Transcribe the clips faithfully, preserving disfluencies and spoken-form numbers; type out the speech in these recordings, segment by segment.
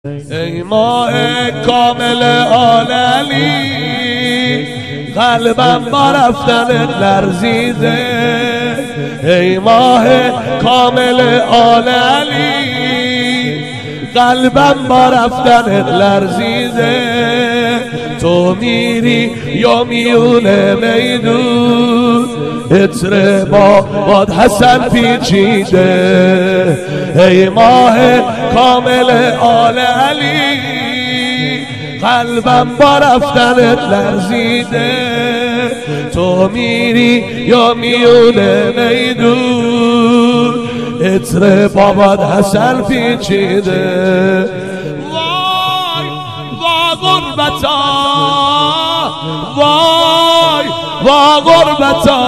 ای ماه کامل آل علی، قلبم با رفتن لرزیده. ای ماه کامل آل علی، قلبم با رفتن لرزیده. تو میری یا میونه میدون، عطر با باد حسن پیچیده. ای ماه کامل آل علی، قلبم با رفتنت لرزیده. تو میری یا میونه میدون، عطر با باد حسن پیچیده. وای وای غربتا، وای وای غربتا،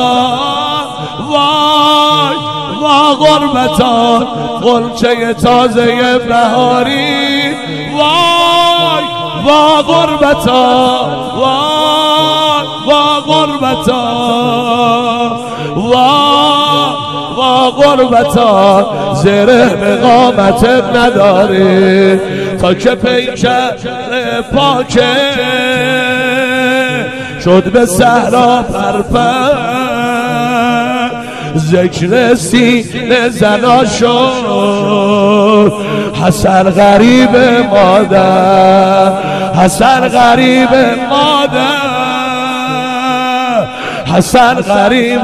وای وای غربتا، غنچه تازه بهاری. وای وای غربتا، وای وای غربتا، وای وای غربتا، زره به قامتت نداری تا که پیکر پاکه شد به صحرا پرپر. ذکر سینه زنا شد حسن غریب مادر، حسن غریب مادر، حسن غریب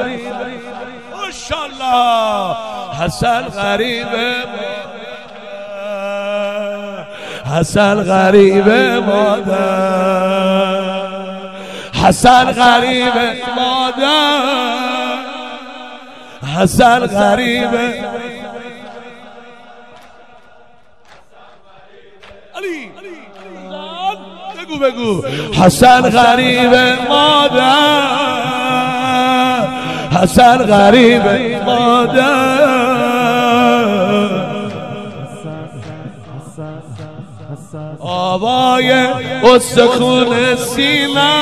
ماشاءالله، حسن غریب مادر، حسن غریب مادر، حسن غریب مادر، حسن غریب علی. بگو بگو حسن غریب مادر، حسن غریب مادر. آوای استخون سینه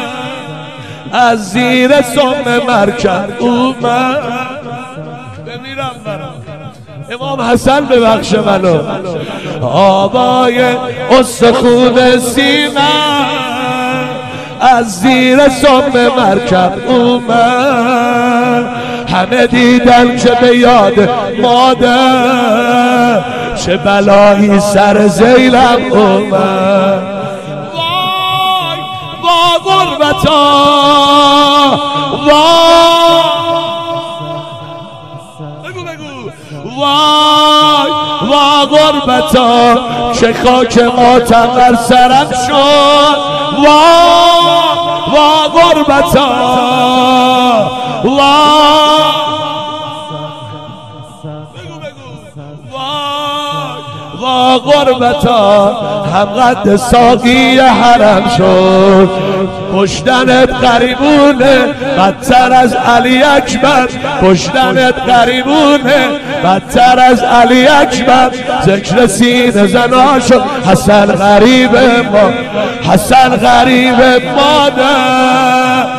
از زیر سم مرکب اومد. بمیرم برم امام حسن ببخش منو. آوای استخون سینه از زیر سم مرکب اومد. همه دیدن که به یاد مادر چه بلایی سر زیلم اومد. وای وای غربتا، وای بگو بگو وای وای غربتا، چه خاک ماتم بر سرم شد. وای وای غربتا، وای وای غربتا، هم قد ساقی حرم شد. کشتنت غریبونه بدتر از علی اکبر، کشتنت غریبونه بدتر از علی اکبر. ذکر سینه زنا شد حسن غریب ما، حسن غریب مادر.